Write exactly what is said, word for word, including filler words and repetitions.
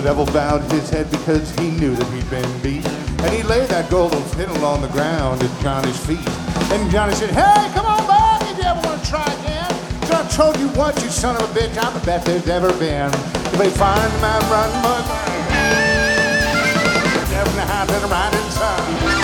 devil bowed his head because he knew that he'd been beat. And he laid that golden fiddle on the ground at Johnny's feet. And Johnny said, hey, come on back if you ever want to try again. So I told you once, you son of a bitch, I'm the best there's ever been. If they find the man run, but never know how to ride inside.